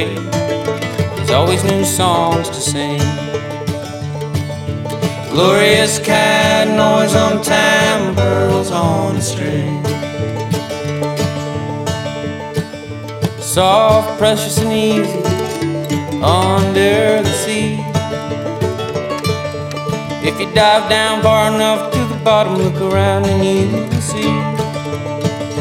way. There's always new songs to sing. Glorious cat noise on timbrels on a string. Soft, precious and easy under the sea. If you dive down far enough to the bottom, look around and you will see